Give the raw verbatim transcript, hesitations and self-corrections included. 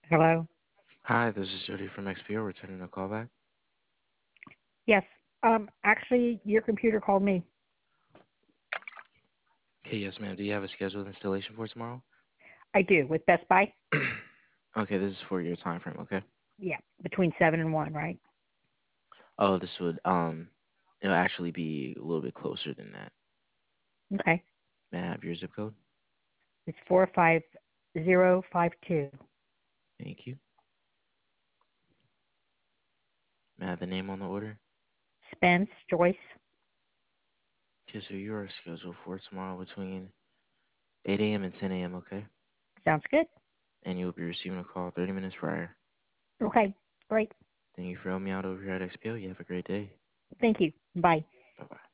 Hello? Hi, this is Jody from X P O returning a callback. Yes. Um, actually, your computer called me. Okay, yes, ma'am. Do you have a scheduled installation for tomorrow? I do, with Best Buy. Okay, this is for your time frame, okay? Yeah, between seven and one, right? Oh, this would um it'll actually be a little bit closer than that. Okay. May I have your zip code? It's four five zero five two. Thank you. May I have the name on the order? Spence Joyce. Okay, so you are scheduled for tomorrow between eight a m and ten a m, okay? Sounds good. And you'll be receiving a call thirty minutes prior. Okay, great. Thank you for helping me out over here at X P O. You have a great day. Thank you. Bye. Bye bye.